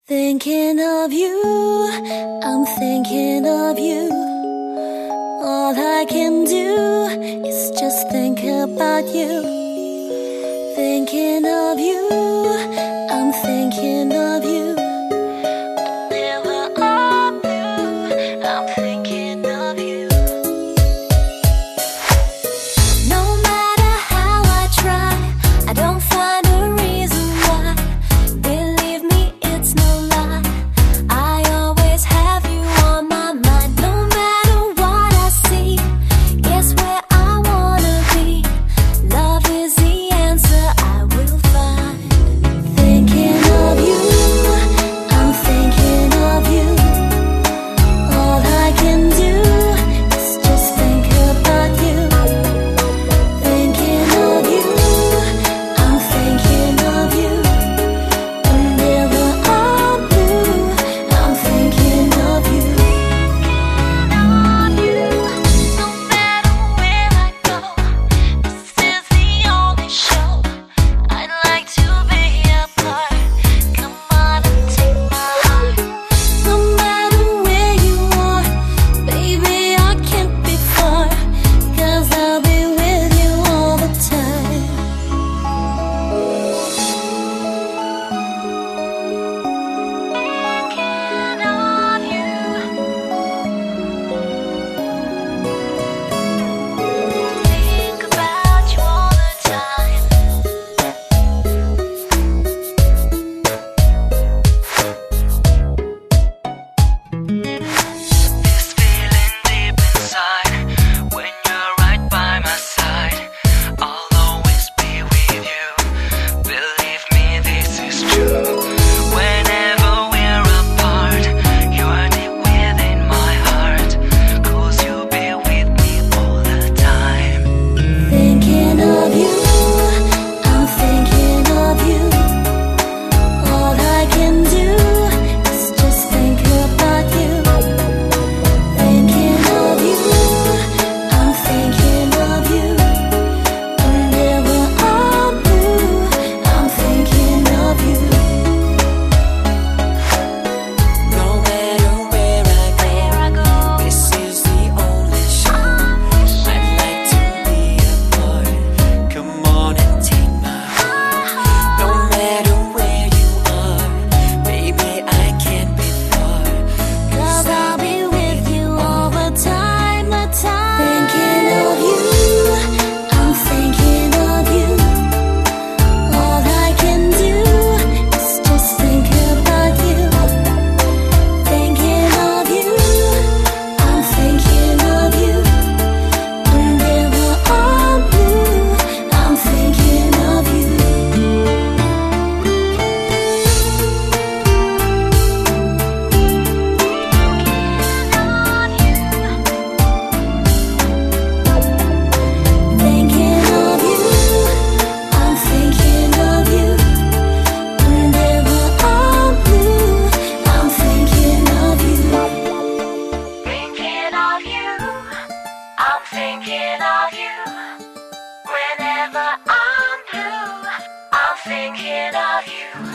Thinking of you, I'm thinking of you. All I can do is just think about you. Thinking of you, I'm thinking of you. Whenever I'm blue, I'm thinking of you. No matter how I try, I don't find a reason why. Believe me, it's no lie, I always have you on my mind. No matter what I see, guess where I wanna be. Love is the answer I will find. Thinking of you, I'm thinking of you. All I can do is just think about you. Thinking of you, I'm thinking of you. Whenever I'm blue, I'm thinking of you. Thinking of you, no matter where I go. This is the only show I'd like to be a part. Come on and take my heart. No matter where you are, baby, I can't be far, 'cause I'll be with you all the time. Thinking of you. Think about you all the time. This feeling deep inside, when you're right by my side, I'll always be with you. Believe me, this is true. Whenever we're apart, you are deep within my heart, 'cause you'll be with me all the time. Thinking of you, I'm thinking of you. All I can do is just think about you. Thinking of you, I'm thinking of you. Whenever I'm blue, I'm thinking of you. No matter where I go, this is the only show I'd like to be a part. Come on and take my heart. No matter where you are, baby, I can't be far, 'Cause I'll be with you all the time, the time. Thinking of you, I'm thinking of you. All I can do is just think about you. Thinking of you, I'm thinking of you. Whenever I'm blue, I'm thinking of you. Thinking of you, I'm thinking of you. Whenever I'm blue, I'm thinking of you. Thinking of you, I'm thinking of you. Whenever I'm blue, I'm thinking of you.